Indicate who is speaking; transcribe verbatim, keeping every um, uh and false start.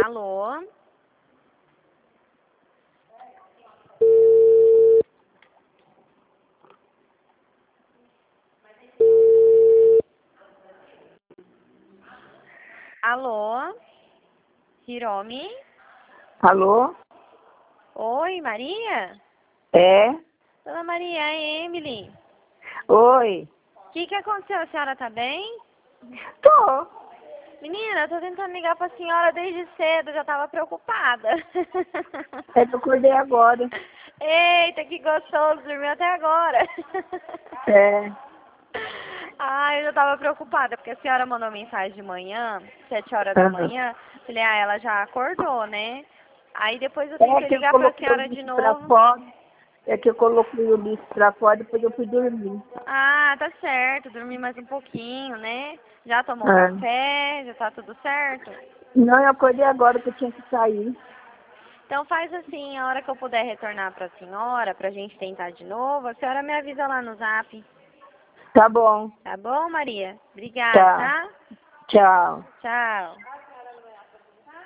Speaker 1: Alô? Alô? Hiromi?
Speaker 2: Alô?
Speaker 1: Oi, Maria?
Speaker 2: É?
Speaker 1: Dona Maria, é Emily.
Speaker 2: Oi?
Speaker 1: O que que aconteceu? A senhora tá bem?
Speaker 2: Tô.
Speaker 1: Menina, eu tô tentando ligar pra senhora desde cedo, já tava preocupada.
Speaker 2: É que eu acordei agora.
Speaker 1: Eita, que gostoso, dormiu até agora.
Speaker 2: É.
Speaker 1: Ah, eu já tava preocupada, porque a senhora mandou mensagem de manhã, sete horas da
Speaker 2: Aham.
Speaker 1: manhã. Falei, ah, ela já acordou, né? Aí depois eu
Speaker 2: É
Speaker 1: tentei
Speaker 2: que eu
Speaker 1: ligar pra
Speaker 2: coloquei o
Speaker 1: senhora de
Speaker 2: bicho pra
Speaker 1: novo.
Speaker 2: fora. É que eu coloquei o bicho pra fora, depois eu fui dormir.
Speaker 1: Ah, tá certo, dormi mais um pouquinho, né? Já tomou
Speaker 2: Ah.
Speaker 1: café, já tá tudo certo?
Speaker 2: Não, eu acordei agora que eu tinha que sair.
Speaker 1: Então faz assim, a hora que eu puder retornar pra senhora, pra gente tentar de novo, a senhora me avisa lá no zap.
Speaker 2: Tá bom.
Speaker 1: Tá bom, Maria? Obrigada,
Speaker 2: Tá.
Speaker 1: tá?
Speaker 2: Tchau.
Speaker 1: Tchau.